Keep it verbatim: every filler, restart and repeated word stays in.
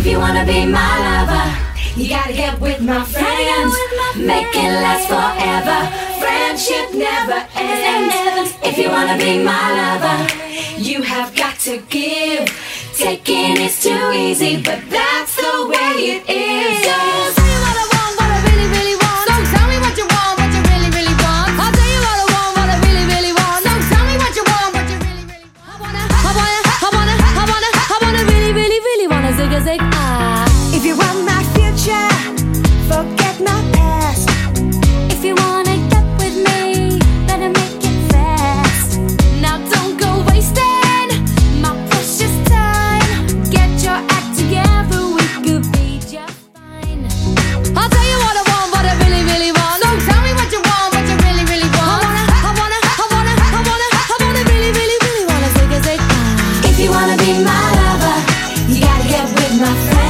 you wanna be my lover, you gotta get with my friends. Make it last forever. Friendship never ends. If you wanna be my lover, you have got to give. Taking is too easy, but that's the way it is. So tell you what I want, what I really, really want. So tell me what you want, what you really, really want. I'll tell you what I want, what I really, really want. So tell me what you want, what you really, really want. I wanna, I wanna, I wanna, I wanna, I wanna really, really, really wanna zig a zig ah. If you want my future, forget my past. If you wanna get with me, better make it fast. Now don't go wasting my precious time. Get your act together, we could be just fine. I'll tell you what I want, what I really, really want. So tell me what you want, what you really, really want. I wanna, I wanna, I wanna, I wanna, I wanna really, really, really wanna zig a zig ah. If you wanna be my lover, you gotta get with my friends.